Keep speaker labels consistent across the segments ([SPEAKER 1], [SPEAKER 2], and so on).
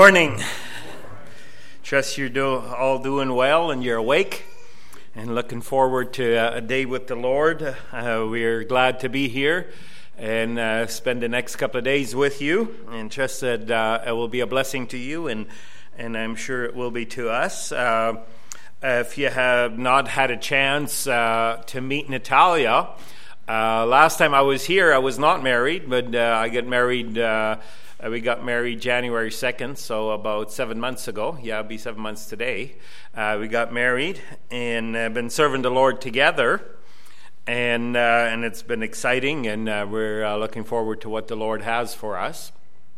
[SPEAKER 1] Morning. Trust you're all doing well and you're awake and looking forward to a day with the Lord. We're glad to be here and spend the next couple of days with you, and trust that it will be a blessing to you, and I'm sure it will be to us. If you have not had a chance to meet Natalia, last time I was here I was not married, but I get married. We got married January 2nd, so about 7 months ago. Yeah, it'll be 7 months today. We got married and been serving the Lord together, and it's been exciting, and we're looking forward to what the Lord has for us.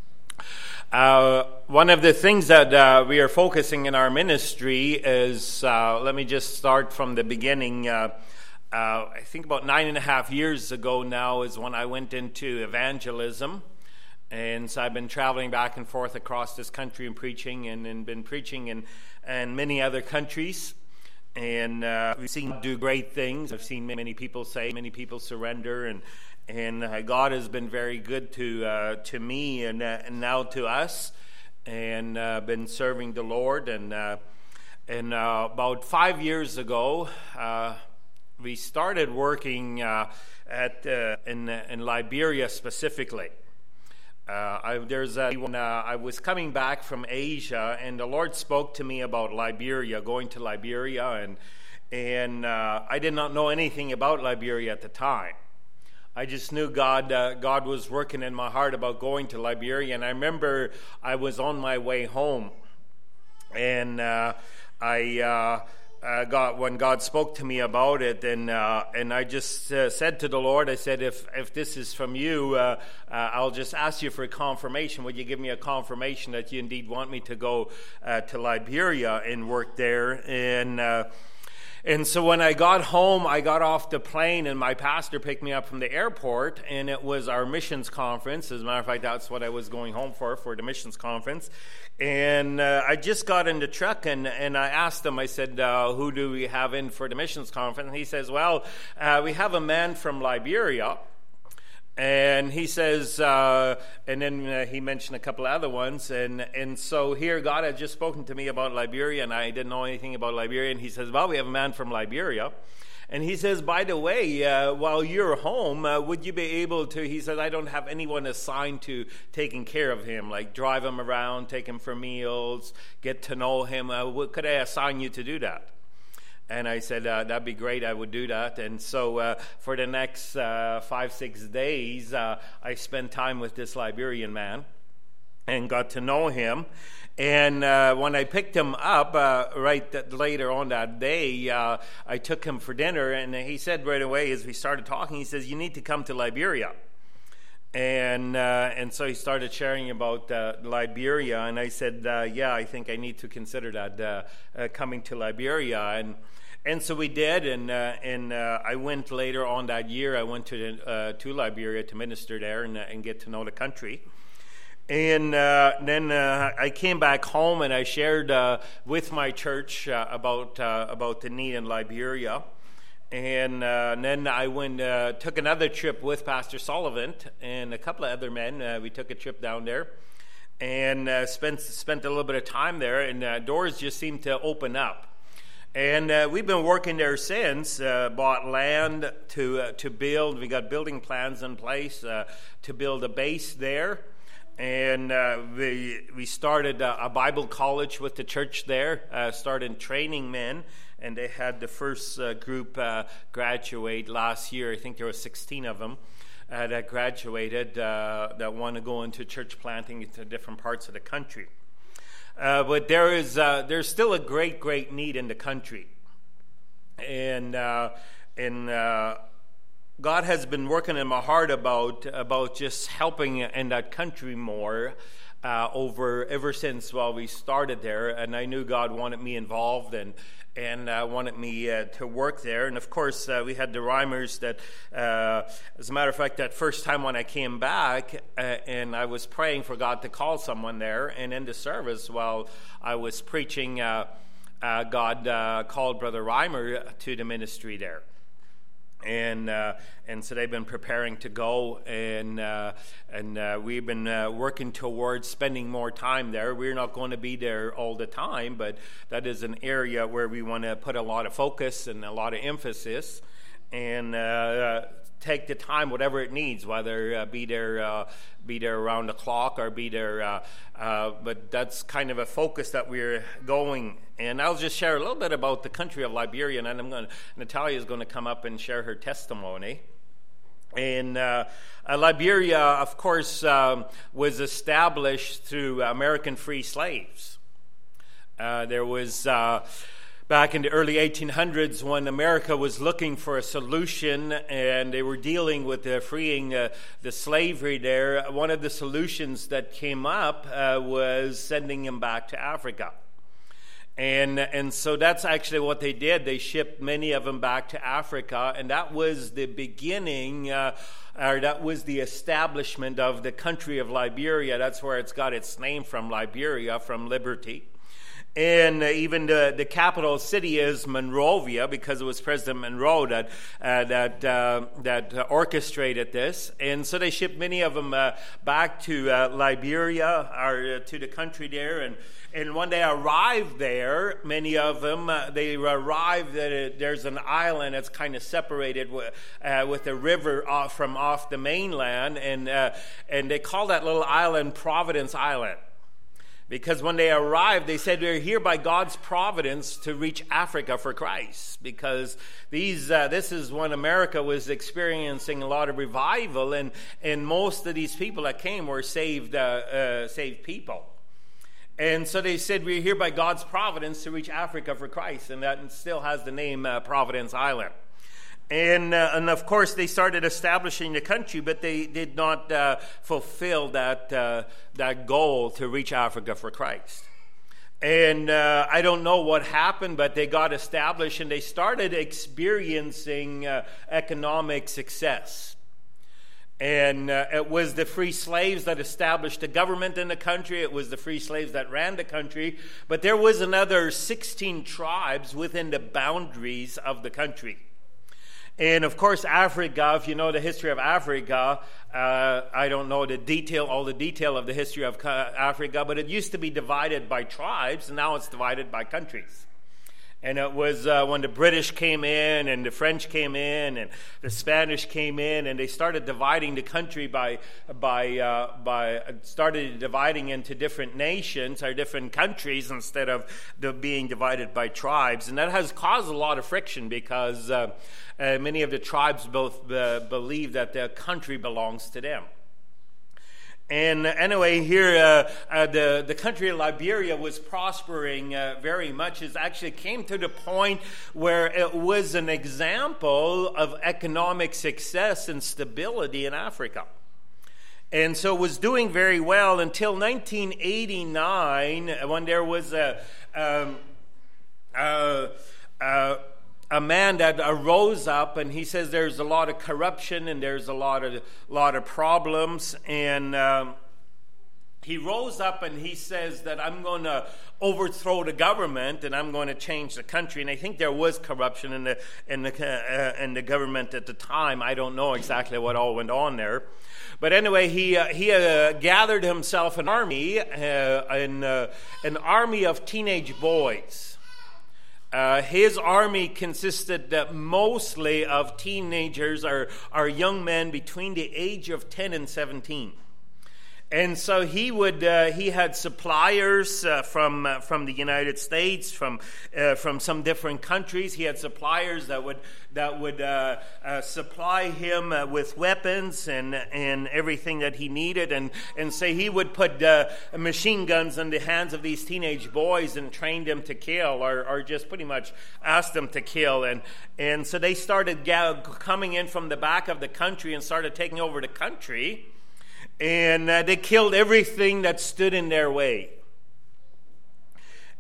[SPEAKER 1] One of the things that we are focusing in our ministry is, let me just start from the beginning. I think about 9.5 years ago now is when I went into evangelism. And so I've been traveling back and forth across this country and preaching, and been preaching in many other countries. And we've seen God do great things. I've seen many people many people surrender, and God has been very good to me and now to us, and been serving the Lord. And about 5 years ago, we started working in Liberia specifically. I was coming back from Asia, and the Lord spoke to me about Liberia, going to Liberia, and I did not know anything about Liberia at the time. I just knew God was working in my heart about going to Liberia, and I remember I was on my way home, and when God spoke to me about it, and I just said to the Lord, I said, if this is from you, I'll just ask you for a confirmation. Would you give me a confirmation that you indeed want me to go to Liberia and work there? And so when I got home, I got off the plane, and my pastor picked me up from the airport, and it was our missions conference. As a matter of fact, that's what I was going home for the missions conference. And I just got in the truck, and I asked him, I said, who do we have in for the missions conference? And he says, well, we have a man from Liberia. And he says, and then he mentioned a couple of other ones, and so here God had just spoken to me about Liberia, and I didn't know anything about Liberia, and he says, well, we have a man from Liberia, and he says, by the way, while you're home, would you be able to, he says, I don't have anyone assigned to taking care of him, like drive him around, take him for meals, get to know him, could I assign you to do that? And I said, that'd be great, I would do that. And so for the next 5-6 days, I spent time with this Liberian man and got to know him. And when I picked him up later on that day, I took him for dinner, and he said right away as we started talking, he says, you need to come to Liberia. And so he started sharing about Liberia, and I said, yeah, I think I need to consider that coming to Liberia, and so we did, and I went later on that year. I went to Liberia to minister there and get to know the country, and then I came back home, and I shared with my church about the need in Liberia. And then I took another trip with Pastor Sullivan and a couple of other men. We took a trip down there and spent a little bit of time there, and doors just seemed to open up. And we've been working there since, bought land to build. We got building plans in place to build a base there. And we started a Bible college with the church there, started training men. And they had the first group graduate last year. I think there were 16 of them that graduated that want to go into church planting into different parts of the country. But there's still a great need in the country, and God has been working in my heart about just helping in that country more. Ever since we started there, and I knew God wanted me involved and wanted me to work there. And of course, we had the Reimers that, as a matter of fact, that first time when I came back, and I was praying for God to call someone there, and in the service while I was preaching, God called Brother Reimer to the ministry there. And so they've been preparing to go, and we've been working towards spending more time there. We're not going to be there all the time, but that is an area where we want to put a lot of focus and a lot of emphasis, and take the time, whatever it needs, whether be there around the clock or be there. But that's kind of a focus that we're going. And I'll just share a little bit about the country of Liberia, and then Natalia is going to come up and share her testimony. And Liberia, of course, was established through American free slaves. There was back in the early 1800s, when America was looking for a solution and they were dealing with freeing the slavery there, one of the solutions that came up was sending them back to Africa. And so that's actually what they did. They shipped many of them back to Africa, and that was the beginning, or that was the establishment of the country of Liberia. That's where it's got its name from, Liberia, from liberty. And even the capital city is Monrovia, because it was President Monroe that orchestrated this. And so they shipped many of them back to Liberia, or to the country there. And when they arrived there, many of them, they arrived that there's an island that's kind of separated with a river off the mainland, and they call that little island Providence Island. Because when they arrived, they said, we're here by God's providence to reach Africa for Christ. Because this is when America was experiencing a lot of revival, and most of these people that came were saved people. And so they said, we're here by God's providence to reach Africa for Christ. And that still has the name Providence Island. And of course, they started establishing the country, but they did not fulfill that goal to reach Africa for Christ. And I don't know what happened, but they got established, and they started experiencing economic success. And it was the free slaves that established the government in the country. It was the free slaves that ran the country. But there was another 16 tribes within the boundaries of the country. And of course, Africa, if you know the history of Africa, I don't know all the detail of the history of Africa, but it used to be divided by tribes, and now it's divided by countries. And it was when the British came in, and the French came in, and the Spanish came in, and they started dividing the country started dividing into different nations or different countries instead of being divided by tribes. And that has caused a lot of friction, because many of the tribes both believe that the country belongs to them. And anyway, here the country of Liberia was prospering very much. It actually came to the point where it was an example of economic success and stability in Africa. And so it was doing very well until 1989, when there was a man that arose up, and he says there's a lot of corruption and there's a lot of problems, and he rose up and he says that I'm going to overthrow the government and I'm going to change the country. And I think there was corruption in the government at the time. I don't know exactly what all went on there. But anyway, he gathered himself an army, an army of teenage boys. His army consisted mostly of teenagers or young men between the age of 10 and 17. And so he had suppliers from the United States, from some different countries. He had suppliers that would supply him with weapons and everything that he needed. And so he would put machine guns in the hands of these teenage boys and train them to kill, or just pretty much ask them to kill. And so they started coming in from the back of the country and started taking over the country. And they killed everything that stood in their way.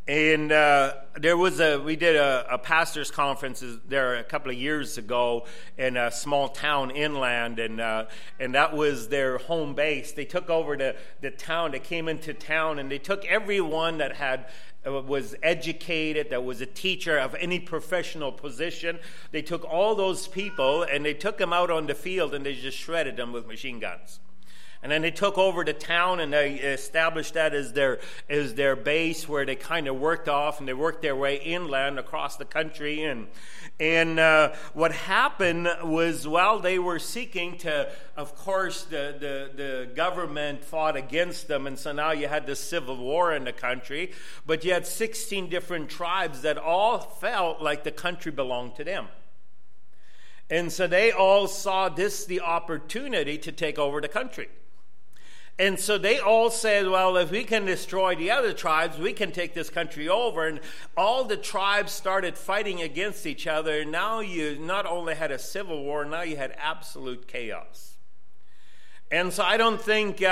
[SPEAKER 1] And we did a pastor's conference there a couple of years ago in a small town inland, and that was their home base. They took over the town. They came into town, and they took everyone that was educated, that was a teacher of any professional position. They took all those people, and they took them out on the field, and they just shredded them with machine guns. And then they took over the town, and they established that as their base, where they kind of worked off, and they worked their way inland across the country. And what happened was, while they were seeking to, of course, the government fought against them, and so now you had this civil war in the country. But you had 16 different tribes that all felt like the country belonged to them. And so they all saw this the opportunity to take over the country. And so they all said, well, if we can destroy the other tribes, we can take this country over. And all the tribes started fighting against each other. And now you not only had a civil war, now you had absolute chaos. And so I don't think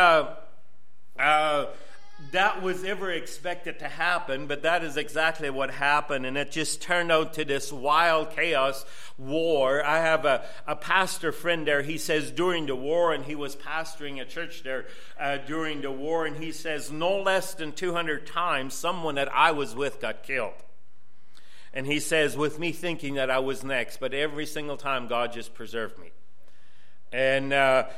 [SPEAKER 1] that was ever expected to happen, but that is exactly what happened, and it just turned out to this wild chaos war. I have a pastor friend there. He says during the war, and he was pastoring a church there during the war, and he says no less than 200 times someone that I was with got killed. And he says, with me thinking that I was next, but every single time God just preserved me. And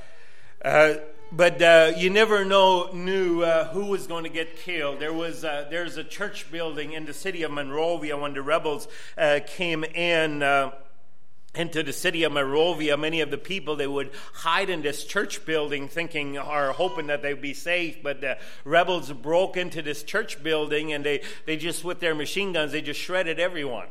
[SPEAKER 1] But you never knew who was going to get killed. There's a church building in the city of Monrovia when the rebels came into the city of Monrovia. Many of the people, they would hide in this church building thinking or hoping that they'd be safe. But the rebels broke into this church building, and they just, with their machine guns, they just shredded everyone.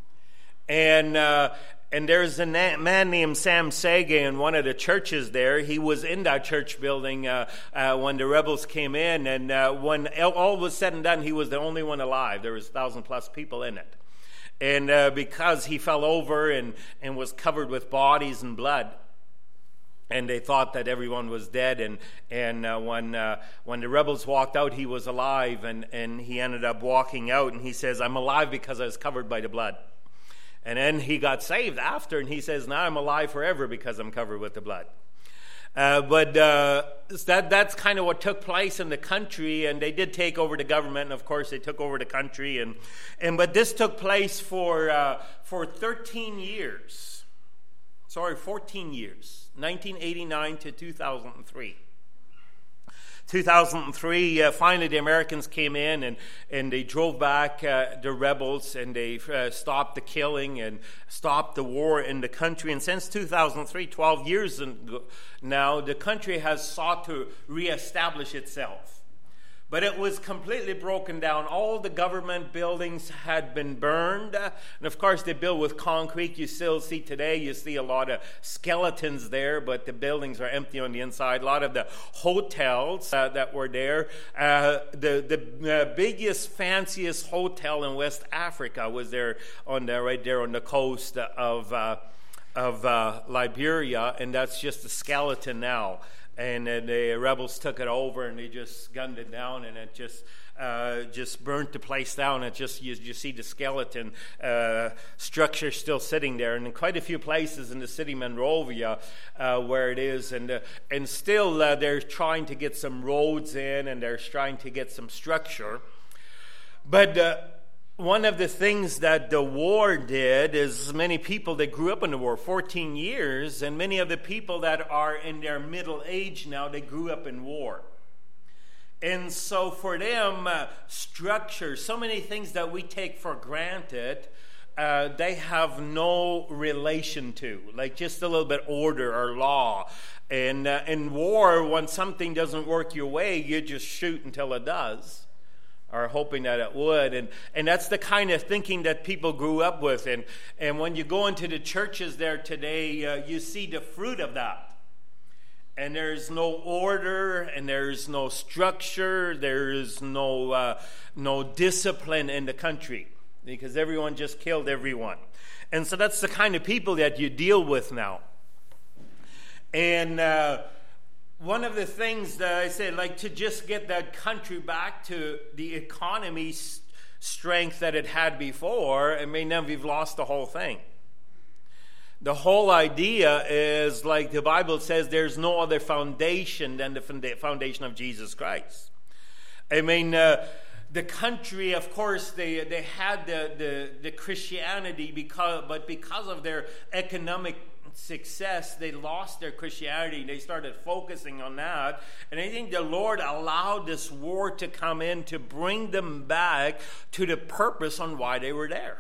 [SPEAKER 1] And there's a man named Sam Sage in one of the churches there. He was in that church building when the rebels came in. And when all was said and done, he was the only one alive. There was 1,000+ people in it. And because he fell over and was covered with bodies and blood, and they thought that everyone was dead. And when the rebels walked out, he was alive. And he ended up walking out. And he says, I'm alive because I was covered by the blood. And then he got saved after, and he says, now I'm alive forever because I'm covered with the blood. But that's kind of what took place in the country, and they did take over the government, and of course they took over the country. But this took place for 13 years. 14 years, 1989 to 2003. 2003, finally the Americans came in and they drove back the rebels, and they stopped the killing and stopped the war in the country. And since 2003, 12 years now, the country has sought to reestablish itself. But it was completely broken down. All the government buildings had been burned. And of course, they built with concrete. You still see today, you see a lot of skeletons there, but the buildings are empty on the inside. A lot of the hotels that were there. The biggest, fanciest hotel in West Africa was there right there on the coast of Liberia, and that's just a skeleton now. And the rebels took it over, and they just gunned it down, and it just burnt the place down. It just you see the skeleton structure still sitting there, and in quite a few places in the city of Monrovia where it is, and still they're trying to get some roads in, and they're trying to get some structure, but. One of the things that the war did is many people that grew up in the war, 14 years, and many of the people that are in their middle age now, they grew up in war. And so for them, structure, so many things that we take for granted, they have no relation to, like just a little bit order or law. And in war, when something doesn't work your way, you just shoot until it does. Or hoping that it would. And that's the kind of thinking that people grew up with. And when you go into the churches there today, you see the fruit of that. And there's no order, and there's no structure, there's no discipline in the country, because everyone just killed everyone. And so that's the kind of people that you deal with now. And one of the things that I said, like to just get that country back to the economy strength that it had before, now we've lost the whole thing. The whole idea is, like the Bible says, there's no other foundation than the foundation of Jesus Christ. The country, of course, they had the Christianity because of their economic success, they lost their Christianity. They started focusing on that. And I think the Lord allowed this war to come in to bring them back to the purpose on why they were there.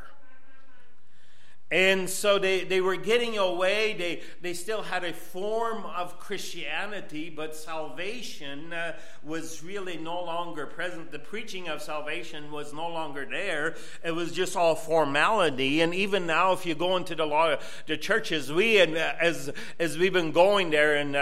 [SPEAKER 1] And so they were getting away. They still had a form of Christianity, but salvation was really no longer present. The preaching of salvation was no longer there. It was just all formality. And even now, if you go into the churches, as we've been going there, and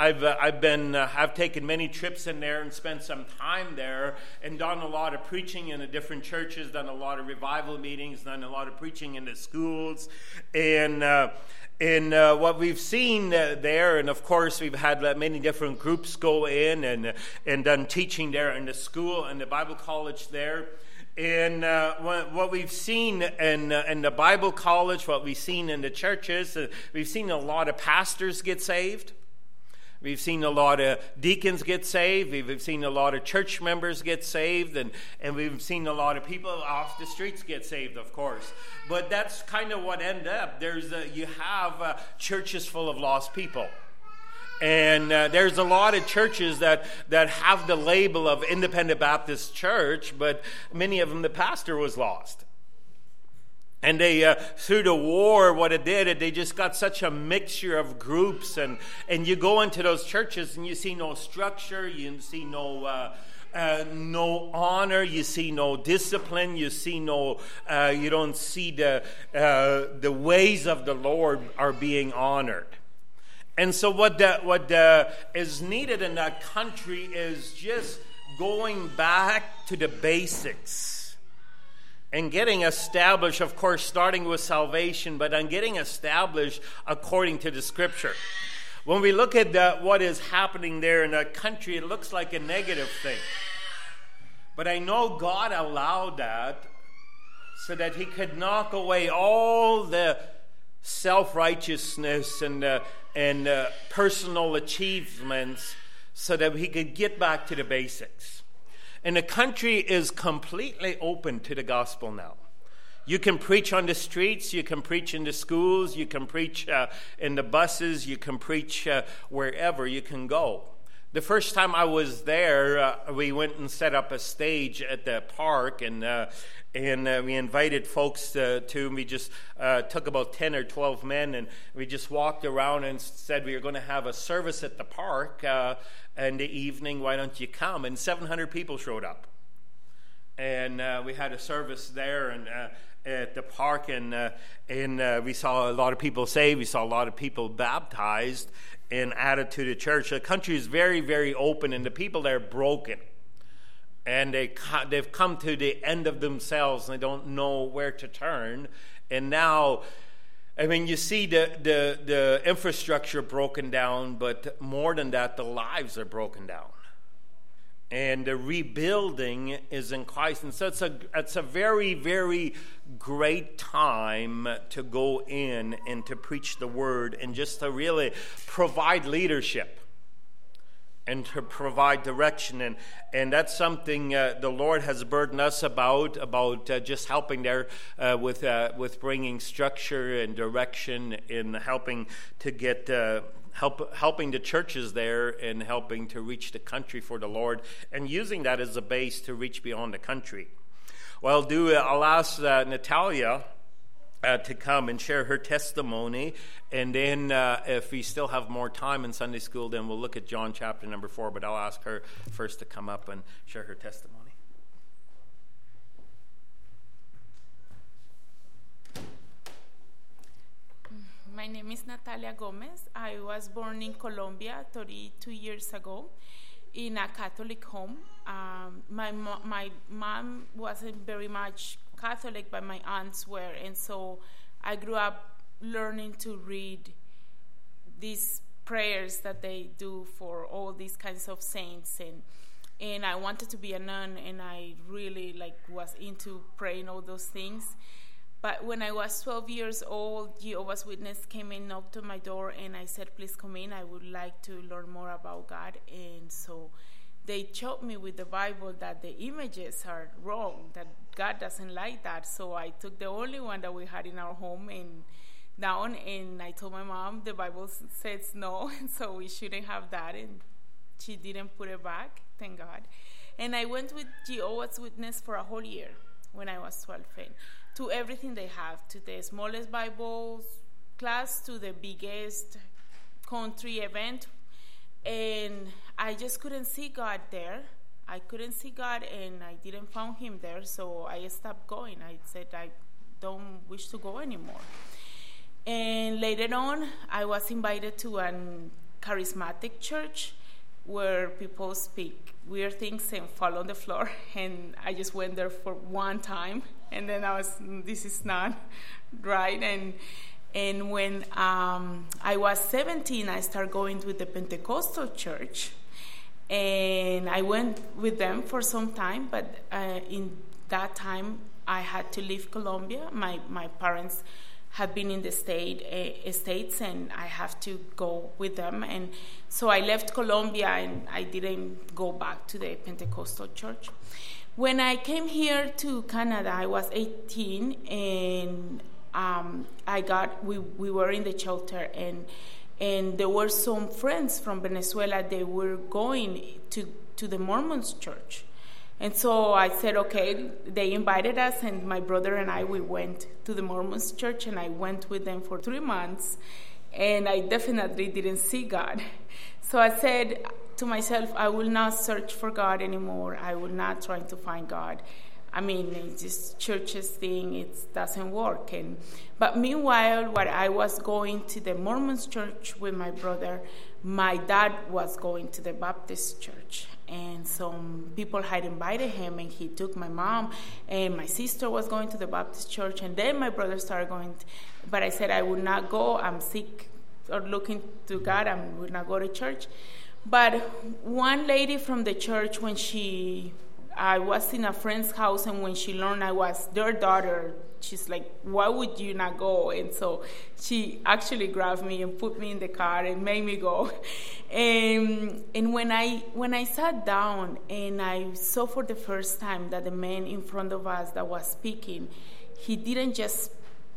[SPEAKER 1] I've taken many trips in there and spent some time there, and done a lot of preaching in the different churches, done a lot of revival meetings, done a lot of preaching in the schools. And what we've seen there, and of course we've had many different groups go in and done teaching there in the school and the Bible college there. And what we've seen in the Bible college, what we've seen in the churches, we've seen a lot of pastors get saved. We've seen a lot of deacons get saved. We've seen a lot of church members get saved. And we've seen a lot of people off the streets get saved, of course. But that's kind of what ended up. You have churches full of lost people. And there's a lot of churches that have the label of Independent Baptist Church, but many of them, the pastor was lost. And they, through the war, what it did, they just got such a mixture of groups. And you go into those churches and you see no structure, you see no honor, you see no discipline, you don't see the ways of the Lord are being honored. And so what is needed in that country is just going back to the basics. And getting established, of course, starting with salvation, but on getting established according to the Scripture. When we look at what is happening there in that country, it looks like a negative thing. But I know God allowed that so that He could knock away all the self-righteousness and personal achievements so that He could get back to the basics. And the country is completely open to the gospel now. You can preach on the streets, you can preach in the schools, you can preach in the buses, you can preach wherever you can go. The first time I was there, we went and set up a stage at the park, and we invited folks to. We just took about 10 or 12 men, and we just walked around and said we were going to have a service at the park in the evening. Why don't you come? And 700 people showed up, and we had a service there and at the park, and we saw a lot of people saved. We saw a lot of people baptized and added to the church. The country is very, very open, and the people there are broken. And they've come to the end of themselves, and they don't know where to turn. And now, you see the infrastructure broken down, but more than that, the lives are broken down. And the rebuilding is in Christ. And so it's a very, very great time to go in and to preach the word and just to really provide leadership and to provide direction. And that's something the Lord has burdened us about just helping there with bringing structure and direction in helping to get helping the churches there and helping to reach the country for the Lord and using that as a base to reach beyond the country. Well, I'll ask Natalia to come and share her testimony, and then if we still have more time in Sunday school, then we'll look at John chapter number 4, but I'll ask her first to come up and share her testimony.
[SPEAKER 2] My name is Natalia Gomez. I was born in Colombia 32 years ago in a Catholic home. My mom wasn't very much Catholic, but my aunts were, and so I grew up learning to read these prayers that they do for all these kinds of saints, and I wanted to be a nun, and I really was into praying, all those things. But when I was 12 years old, Jehovah's Witness came and knocked on my door, and I said, please come in, I would like to learn more about God. And so they showed me with the Bible that the images are wrong, that God doesn't like that. So I took the only one that we had in our home and I told my mom, the Bible says no, so we shouldn't have that, and she didn't put it back, thank God. And I went with Jehovah's Witness for a whole year when I was 12, and to everything they have, to the smallest Bible class, to the biggest country event. And I just couldn't see God there. I couldn't see God, and I didn't find him there, so I stopped going. I said, I don't wish to go anymore. And later on, I was invited to a charismatic church where people speak weird things and fall on the floor. And I just went there for one time, and then this is not right. And when I was 17, I started going with the Pentecostal church, and I went with them for some time. But in that time, I had to leave Colombia. My parents had been in the States, and I have to go with them. And so I left Colombia, and I didn't go back to the Pentecostal church. When I came here to Canada, I was 18, and we were in the shelter, and there were some friends from Venezuela. They were going to the Mormons church. And so I said, okay, they invited us, and my brother and I, we went to the Mormons church, and I went with them for 3 months, and I definitely didn't see God. So I said to myself, I will not search for God anymore. I will not try to find God. I mean, it's just churches thing, it doesn't work. But meanwhile, while I was going to the Mormons church with my brother, my dad was going to the Baptist church. And some people had invited him, and he took my mom, and my sister was going to the Baptist church, and then my brother started going. But I said I would not go. I'm sick or looking to God. I would not go to church. But one lady from the church, I was in a friend's house, and when she learned I was their daughter, she's like, why would you not go? And so she actually grabbed me and put me in the car and made me go. And when I sat down and I saw for the first time that the man in front of us that was speaking, he didn't just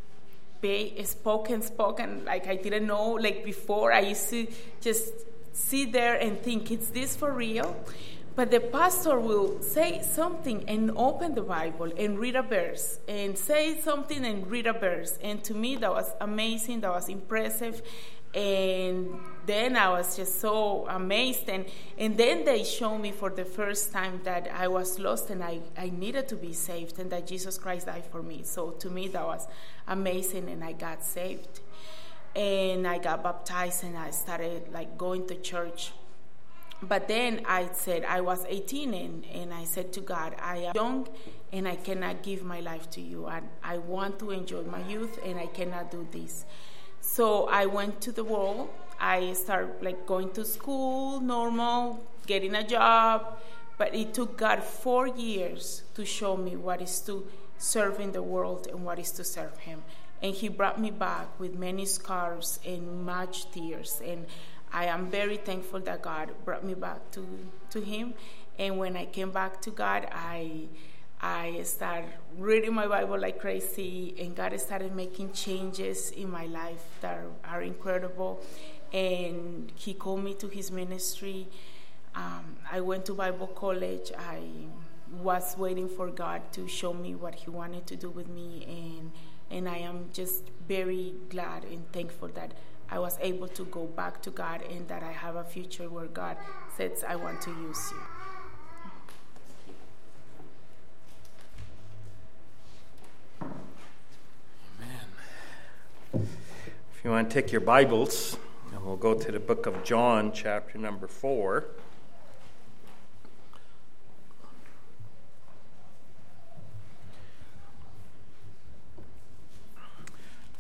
[SPEAKER 2] spoke like I didn't know. Like before, I used to just sit there and think, is this for real? But the pastor will say something and open the Bible and read a verse, and say something and read a verse. And to me, that was amazing, that was impressive. And then I was just so amazed. And then they showed me for the first time that I was lost, and I needed to be saved, and that Jesus Christ died for me. So to me, that was amazing, and I got saved. And I got baptized, and I started going to church. But then I said, I was 18, and I said to God, I am young, and I cannot give my life to you. And I want to enjoy my youth, and I cannot do this. So I went to the world. I started going to school, normal, getting a job. But it took God 4 years to show me what is to serve in the world and what is to serve him. And he brought me back with many scars and much tears. And I am very thankful that God brought me back to him. And when I came back to God, I started reading my Bible like crazy, and God started making changes in my life that are incredible. And he called me to his ministry. I went to Bible college. I was waiting for God to show me what he wanted to do with me, and I am just very glad and thankful that I was able to go back to God, and that I have a future where God says, I want to use you.
[SPEAKER 1] Amen. If you want to take your Bibles, and we'll go to the book of John, chapter number 4.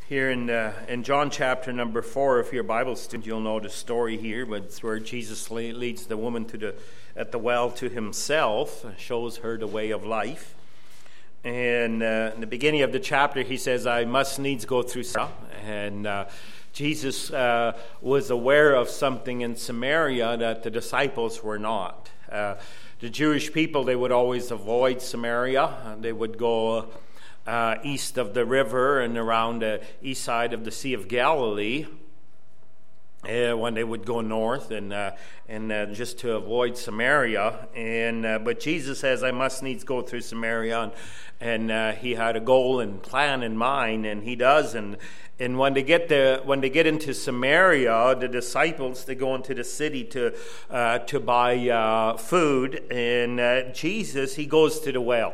[SPEAKER 1] Here in John chapter number 4, if you're a Bible student, you'll know the story here, but it's where Jesus leads the woman at the well to himself, shows her the way of life. And in the beginning of the chapter, he says, I must needs go through Samaria. And Jesus was aware of something in Samaria that the disciples were not. The Jewish people, they would always avoid Samaria. They would go east of the river and around the east side of the Sea of Galilee when they would go north and just to avoid Samaria. But Jesus says, I must needs go through Samaria, and he had a goal and plan in mind, and he does. And when they get into Samaria, the disciples, they go into the city to buy food, and Jesus, he goes to the well.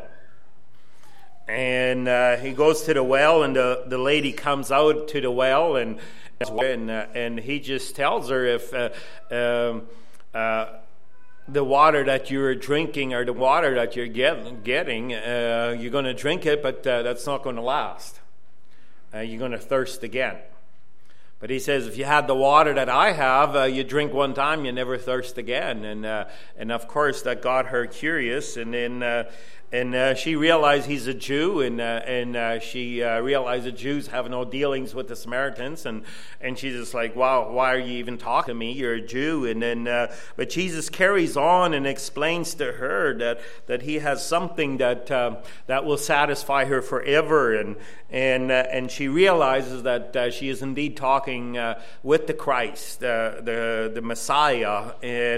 [SPEAKER 1] And he goes to the well, and the lady comes out to the well, and he just tells her, if the water that you're drinking or the water that you're getting, you're going to drink it, but that's not going to last. You're going to thirst again. But he says, if you had the water that I have, you drink one time, you never thirst again. And of course, that got her curious, and then. And she realized he's a Jew, and she realized that Jews have no dealings with the Samaritans, and she's just like, wow, why are you even talking to me? You're a Jew. And then, but Jesus carries on and explains to her that he has something that will satisfy her forever, and she realizes that she is indeed talking with the Christ, the Messiah,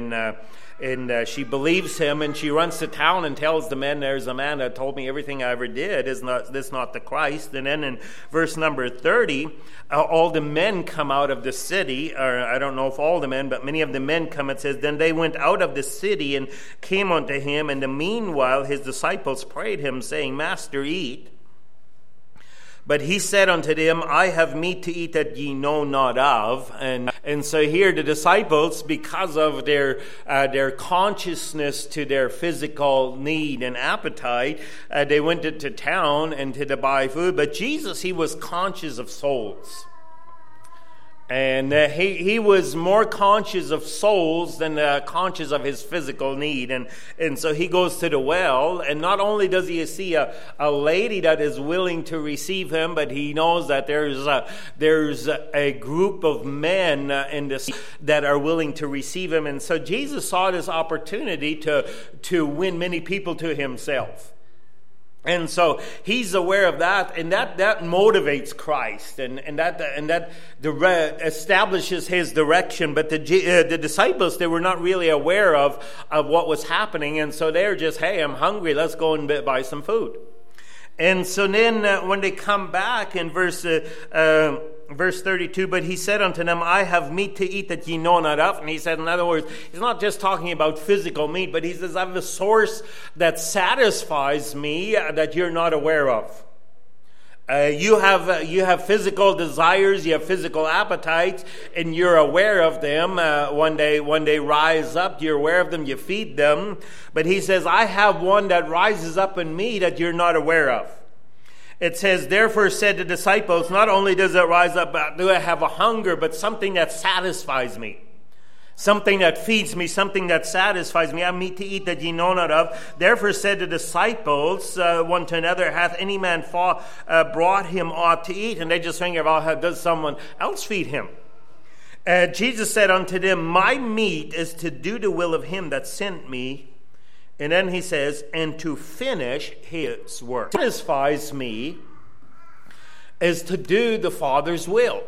[SPEAKER 1] and she believes him, and she runs to town and tells the men, there's a man that told me everything I ever did. Is this not the Christ? And then in verse number 30, all the men come out of the city, or I don't know if all the men, but many of the men come. It says, then they went out of the city and came unto him, and the meanwhile his disciples prayed him, saying, Master, eat. But he said unto them, I have meat to eat that ye know not of. And so here the disciples, because of their consciousness to their physical need and appetite, they went into town and to buy food. But Jesus, he was conscious of souls. And he was more conscious of souls than conscious of his physical need. And so he goes to the well, and not only does he see a lady that is willing to receive him, but he knows that there's a group of men in this that are willing to receive him. And so Jesus saw this opportunity to win many people to himself. And so he's aware of that, and that motivates Christ, and that establishes his direction. But the disciples, they were not really aware of what was happening, and so they're just, hey, I'm hungry, let's go and buy some food. And so then when they come back in verse 32, but he said unto them, I have meat to eat that ye know not of. And he said, in other words, he's not just talking about physical meat, but he says, I have a source that satisfies me that you're not aware of. You have physical desires, you have physical appetites, and you're aware of them. When they rise up, you're aware of them, you feed them. But he says, I have one that rises up in me that you're not aware of. It says, therefore said the disciples, not only does it rise up, do I have a hunger, but something that satisfies me. Something that feeds me, something that satisfies me. I have meat to eat that ye know not of. Therefore said the disciples one to another, hath any man brought him aught to eat? And they just think about, does someone else feed him? Jesus said unto them, my meat is to do the will of him that sent me. And then he says, and to finish his work. What satisfies me is to do the Father's will.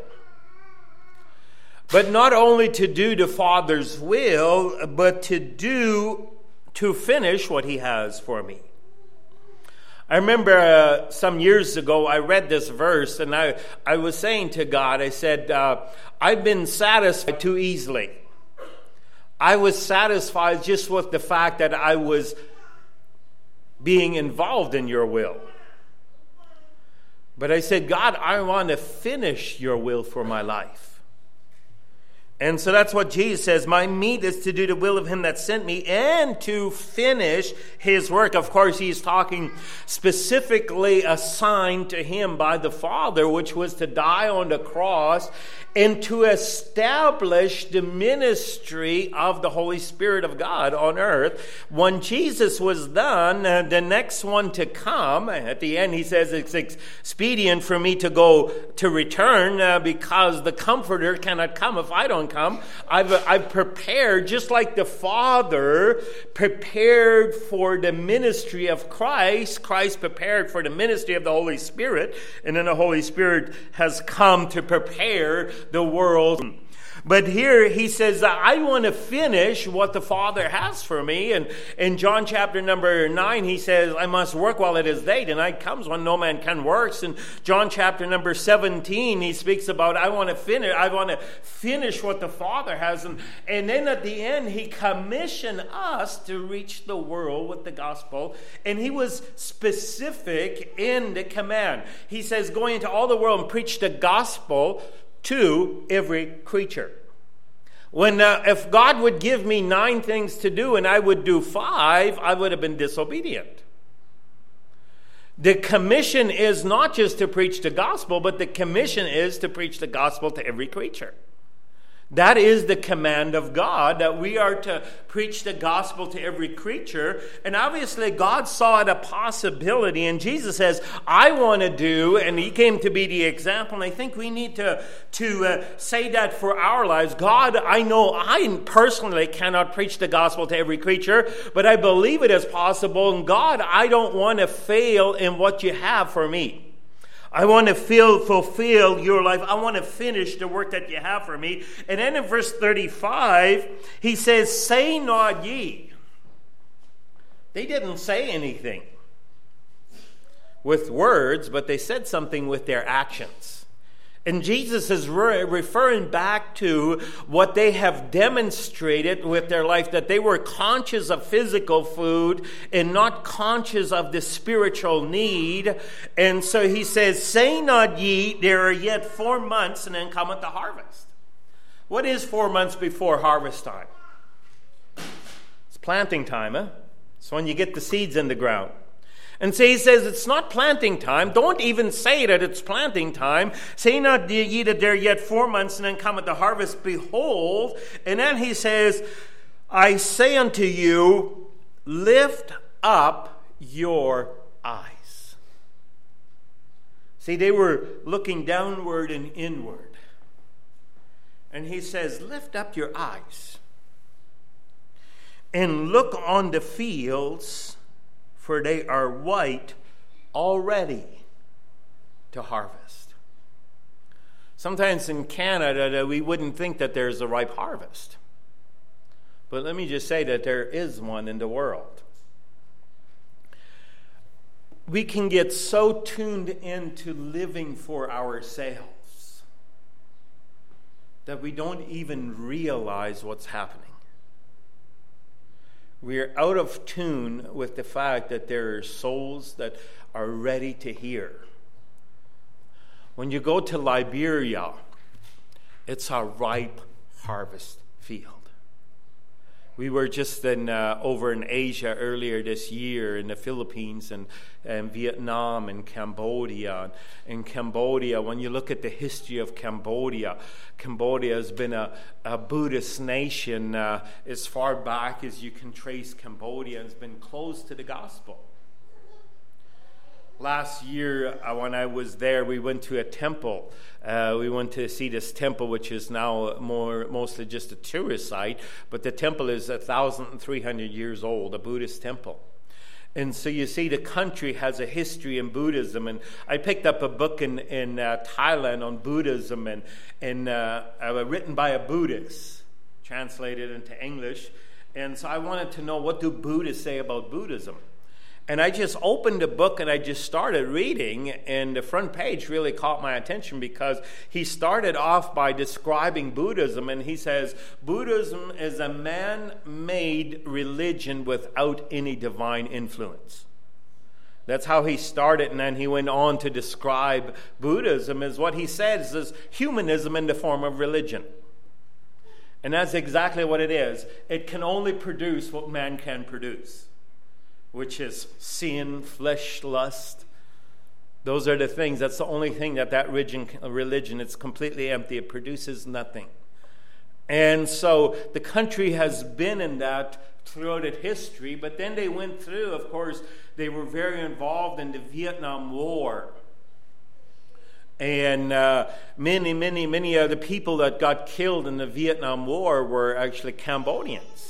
[SPEAKER 1] But not only to do the Father's will, but to finish what he has for me. I remember some years ago, I read this verse, and I was saying to God, I said, I've been satisfied too easily. I was satisfied just with the fact that I was being involved in your will. But I said, God, I want to finish your will for my life. And so that's what Jesus says. My meat is to do the will of him that sent me and to finish his work. Of course, he's talking specifically assigned to him by the Father, which was to die on the cross and to establish the ministry of the Holy Spirit of God on earth. When Jesus was done, the next one to come, at the end he says it's expedient for me to return because the Comforter cannot come if I don't come. I've prepared, just like the Father prepared for the ministry of Christ, Christ prepared for the ministry of the Holy Spirit, and then the Holy Spirit has come to prepare the world. But here he says, I want to finish what the Father has for me. And in John chapter number 9, he says, I must work while it is day. The night comes when no man can work. In John chapter number 17, he speaks about, I want to finish what the Father has. And then at the end, he commissioned us to reach the world with the gospel. And he was specific in the command. He says, go into all the world and preach the gospel to every creature. When if God would give me 9 things to do and I would do 5, I would have been disobedient. The commission is not just to preach the gospel, but the commission is to preach the gospel to every creature. That is the command of God, that we are to preach the gospel to every creature. And obviously God saw it a possibility. And Jesus says, I want to do, and he came to be the example. And I think we need to say that for our lives. God, I know I personally cannot preach the gospel to every creature, but I believe it is possible. And God, I don't want to fail in what you have for me. I want to fulfill your life. I want to finish the work that you have for me. And then in verse 35, he says, say not ye. They didn't say anything with words, but they said something with their actions. And Jesus is referring back to what they have demonstrated with their life, that they were conscious of physical food and not conscious of the spiritual need. And so he says, say not ye, there are yet 4 months, and then cometh the harvest. What is 4 months before harvest time? It's planting time, huh? It's when you get the seeds in the ground. And so he says, it's not planting time. Don't even say that it's planting time. Say not ye that there are yet 4 months, and then cometh the harvest. Behold. And then he says, I say unto you, lift up your eyes. See, they were looking downward and inward. And he says, lift up your eyes and look on the fields, for they are white already to harvest. Sometimes in Canada, we wouldn't think that there's a ripe harvest. But let me just say that there is one in the world. We can get so tuned into living for ourselves that we don't even realize what's happening. We are out of tune with the fact that there are souls that are ready to hear. When you go to Liberia, it's a ripe harvest field. We were just over in Asia earlier this year, in the Philippines and Vietnam and Cambodia. In Cambodia, when you look at the history of Cambodia, Cambodia has been a Buddhist nation as far back as you can trace Cambodia, and has been closed to the gospel. Last year, when I was there, we went to a temple. We went to see this temple, which is now mostly just a tourist site. But the temple is 1,300 years old, a Buddhist temple. And so you see, the country has a history in Buddhism. And I picked up a book in Thailand on Buddhism, and written by a Buddhist, translated into English. And so I wanted to know, what do Buddhists say about Buddhism? And I just opened the book and I just started reading, and the front page really caught my attention because he started off by describing Buddhism, and he says, Buddhism is a man-made religion without any divine influence. That's how he started, and then he went on to describe Buddhism as what he says is humanism in the form of religion. And that's exactly what it is. It can only produce what man can produce, which is sin, flesh, lust. Those are the things. That's the only thing that religion, it's completely empty. It produces nothing. And so the country has been in that throughout its history, but then they went through, of course, they were very involved in the Vietnam War. And many of the people that got killed in the Vietnam War were actually Cambodians.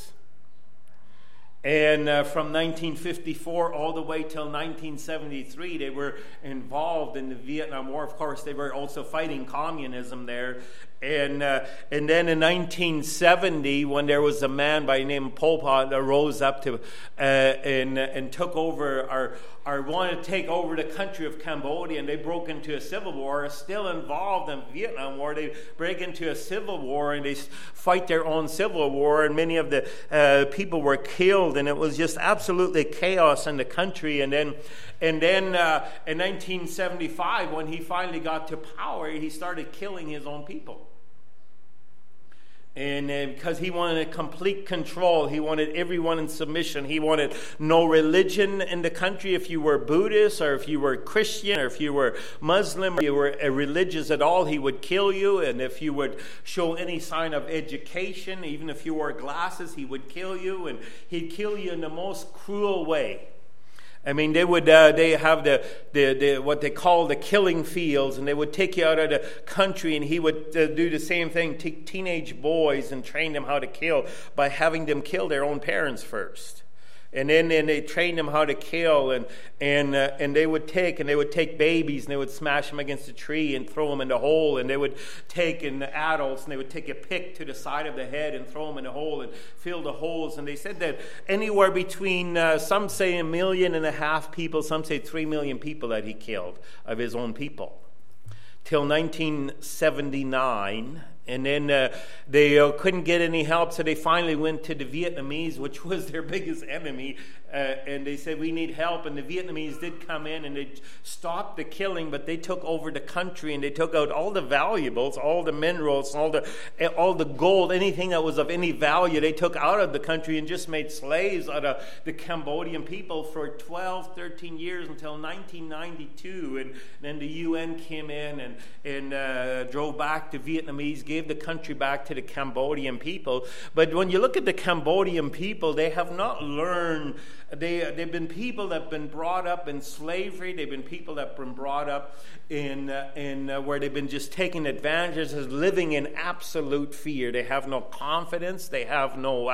[SPEAKER 1] And from 1954 all the way till 1973, they were involved in the Vietnam War. Of course, they were also fighting communism there. And then in 1970, when there was a man by the name of Pol Pot that rose up to and took over or wanted to take over the country of Cambodia, and they broke into a civil war, still involved in the Vietnam War. They break into a civil war and they fight their own civil war, and many of the people were killed, and it was just absolutely chaos in the country. And then in 1975, when he finally got to power, he started killing his own people. And because he wanted complete control, he wanted everyone in submission. He wanted no religion in the country. If you were Buddhist, or if you were Christian, or if you were Muslim, or you were religious at all, he would kill you. And if you would show any sign of education, even if you wore glasses, he would kill you. And he'd kill you in the most cruel way. I mean, they have the what they call the killing fields, and they would take you out of the country, and he would do the same thing, take teenage boys and train them how to kill by having them kill their own parents first. And then they trained them how to kill, and they would take babies and they would smash them against a tree and throw them in the hole, and they would take in the adults and they would take a pick to the side of the head and throw them in the hole and fill the holes. And they said that anywhere between some say 1.5 million people, some say 3 million people that he killed of his own people, till 1979. And then they couldn't get any help, so they finally went to the Vietnamese, which was their biggest enemy, and they said, we need help. And the Vietnamese did come in, and they stopped the killing, but they took over the country, and they took out all the valuables, all the minerals, all the gold, anything that was of any value, they took out of the country and just made slaves out of the Cambodian people for 12, 13 years until 1992. And then the UN came in and drove back the Vietnamese, gave the country back to the Cambodian people. But when you look at the Cambodian people, they have not learned. They've been people that have been brought up in slavery. They've been people that have been brought up in where they've been just taking advantage of living in absolute fear. They have no confidence. They have no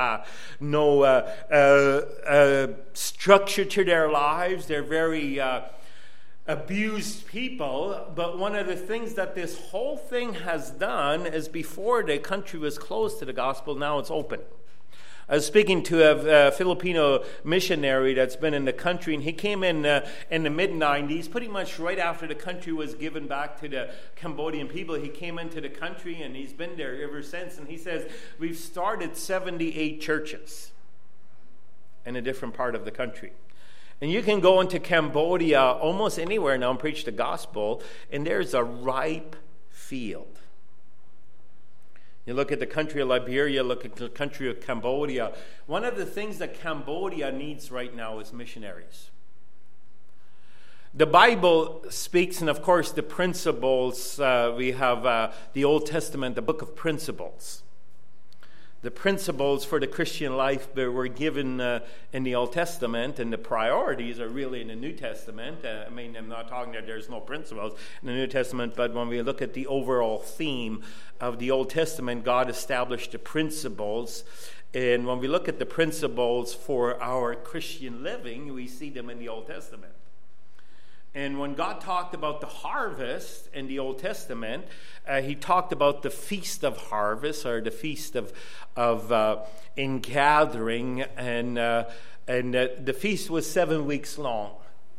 [SPEAKER 1] structure to their lives. They're very abused people. But one of the things that this whole thing has done is, before the country was closed to the gospel, now it's open. I was speaking to a Filipino missionary that's been in the country, and he came in the mid-90s, pretty much right after the country was given back to the Cambodian people. He came into the country, and he's been there ever since. And he says, we've started 78 churches in a different part of the country. And you can go into Cambodia almost anywhere now and preach the gospel, and there's a ripe field. You look at the country of Liberia, look at the country of Cambodia. One of the things that Cambodia needs right now is missionaries. The Bible speaks, and of course the principles, we have the Old Testament, the book of principles. The principles for the Christian life that were given in the Old Testament, and the priorities are really in the New Testament. I'm not talking that there's no principles in the New Testament, but when we look at the overall theme of the Old Testament, God established the principles. And when we look at the principles for our Christian living, we see them in the Old Testament. And when God talked about the harvest in the Old Testament, he talked about the feast of harvest, or the feast of ingathering, and the feast was 7 weeks long.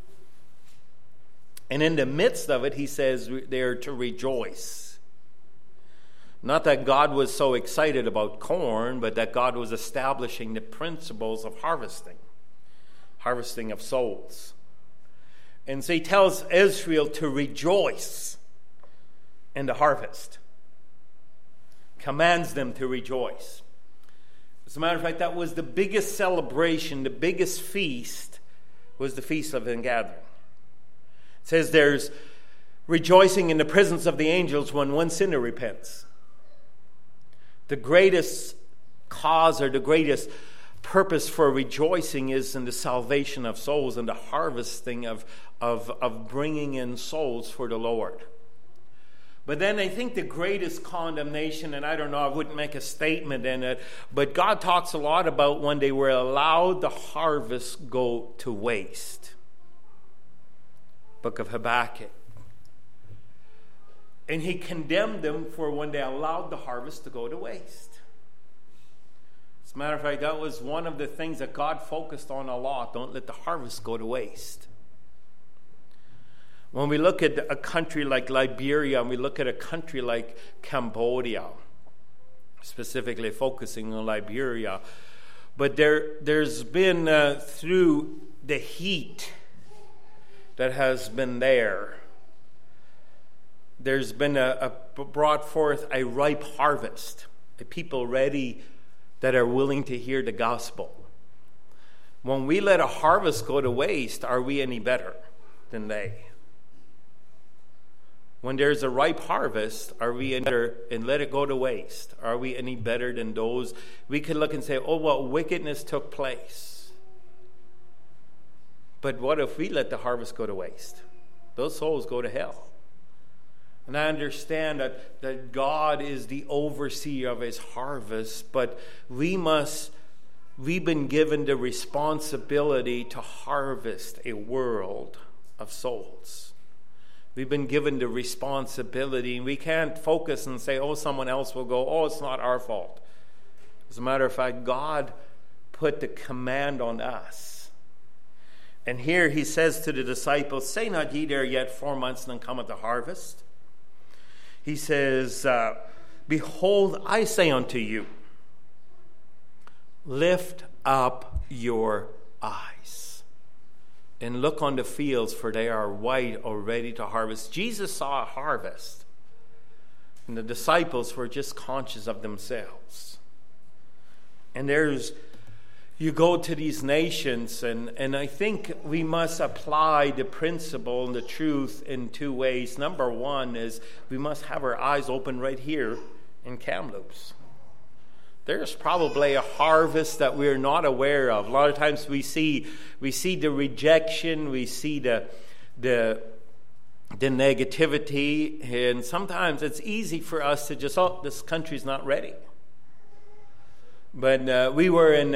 [SPEAKER 1] And in the midst of it, he says they're to rejoice. Not that God was so excited about corn, but that God was establishing the principles of harvesting of souls. And so he tells Israel to rejoice in the harvest. commands them to rejoice. As a matter of fact, that was the biggest celebration, the biggest feast was the Feast of Ingathering. It says there's rejoicing in the presence of the angels when one sinner repents. The greatest cause or the greatest purpose for rejoicing is in the salvation of souls and the harvesting of bringing in souls for the Lord. But then I think the greatest condemnation, and I don't know, I wouldn't make a statement in it, but God talks a lot about when they were allowed the harvest go to waste. Book of Habakkuk. And he condemned them for when they allowed the harvest to go to waste. As a matter of fact, that was one of the things that God focused on a lot. Don't let the harvest go to waste. When we look at a country like Liberia and we look at a country like Cambodia, specifically focusing on Liberia, but there's been, through the heat that has been there's been brought forth a ripe harvest, a people ready that are willing to hear the gospel. When we let a harvest go to waste, are we any better than they? When there's a ripe harvest, are we any better and let it go to waste? Are we any better than those? We could look and say, oh, well, wickedness took place. But what if we let the harvest go to waste? Those souls go to hell. And I understand that God is the overseer of his harvest, but we've been given the responsibility to harvest a world of souls. We've been given the responsibility, and we can't focus and say, oh, someone else will go, oh, it's not our fault. As a matter of fact, God put the command on us. And here he says to the disciples, say not ye there yet 4 months, and then cometh the harvest. He says, behold, I say unto you, lift up your eyes and look on the fields, for they are white already to harvest. Jesus saw a harvest, and the disciples were just conscious of themselves. And you go to these nations, and I think we must apply the principle and the truth in two ways. Number one is we must have our eyes open right here in Kamloops. There's probably a harvest that we're not aware of. A lot of times we see the rejection, we see the negativity, and sometimes it's easy for us to just, oh, this country's not ready. But we were in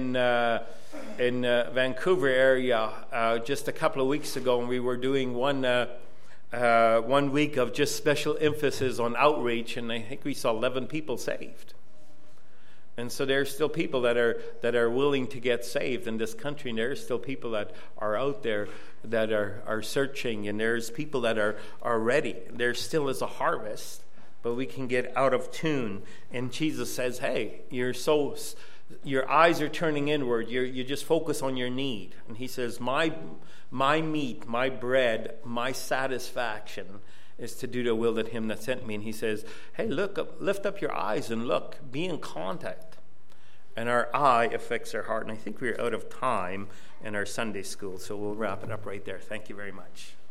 [SPEAKER 1] Vancouver area just a couple of weeks ago, and we were doing one week of just special emphasis on outreach, and I think we saw 11 people saved. And so there's still people that are willing to get saved in this country, and there's still people that are out there that are searching, and there's people that are ready. There still is a harvest, but we can get out of tune. And Jesus says, hey, your eyes are turning inward. You just focus on your need. And he says, my meat, my bread, my satisfaction is to do the will of him that sent me. And he says, hey, lift up your eyes and look. Be in contact. And our eye affects our heart. And I think we're out of time in our Sunday school, so we'll wrap it up right there. Thank you very much.